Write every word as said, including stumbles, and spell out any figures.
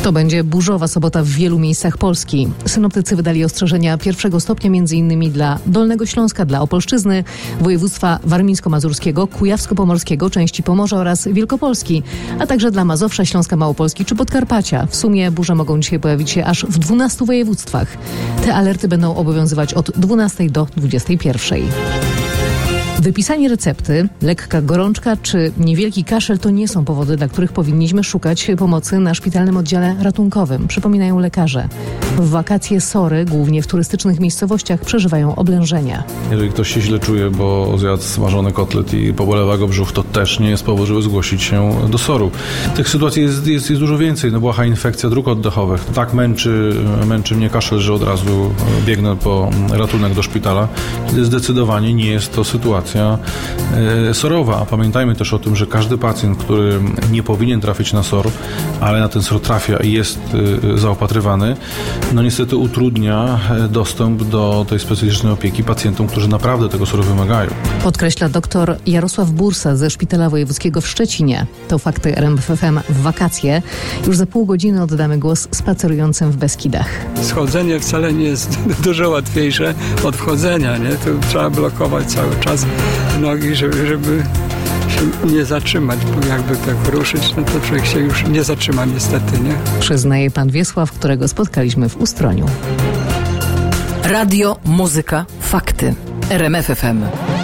To będzie burzowa sobota w wielu miejscach Polski. Synoptycy wydali ostrzeżenia pierwszego stopnia m.in. dla Dolnego Śląska, dla Opolszczyzny, województwa warmińsko-mazurskiego, kujawsko-pomorskiego, części Pomorza oraz Wielkopolski, a także dla Mazowsza, Śląska Małopolski czy Podkarpacia. W sumie burze mogą dzisiaj pojawić się aż w dwunastu województwach. Te alerty będą obowiązywać od dwunastej do dwudziestej pierwszej. Wypisanie recepty, lekka gorączka czy niewielki kaszel to nie są powody, dla których powinniśmy szukać pomocy na szpitalnym oddziale ratunkowym, przypominają lekarze. W wakacje SOR-y, głównie w turystycznych miejscowościach, przeżywają oblężenia. Jeżeli ktoś się źle czuje, bo zjadł smażony kotlet i pobolewa go brzuch, to też nie jest powód, żeby zgłosić się do SOR-u. Tych sytuacji jest, jest, jest dużo więcej. No, błaha infekcja dróg oddechowych. Tak męczy, męczy mnie kaszel, że od razu biegnę po ratunek do szpitala, kiedy zdecydowanie nie jest to sytuacja sorowa. A pamiętajmy też o tym, że każdy pacjent, który nie powinien trafić na SOR, ale na ten SOR trafia i jest zaopatrywany, no niestety utrudnia dostęp do tej specjalistycznej opieki pacjentom, którzy naprawdę tego SOR-u wymagają. Podkreśla dr Jarosław Bursa ze Szpitala Wojewódzkiego w Szczecinie. To fakty R M F F M w wakacje. Już za pół godziny oddamy głos spacerującym w Beskidach. Schodzenie wcale nie jest dużo łatwiejsze od wchodzenia, nie? Tu trzeba blokować cały czas nogi, żeby, żeby się nie zatrzymać, bo jakby tak ruszyć, no to człowiek się już nie zatrzyma niestety, nie? Przyznaje pan Wiesław, którego spotkaliśmy w Ustroniu. Radio, muzyka, fakty. R M F F M.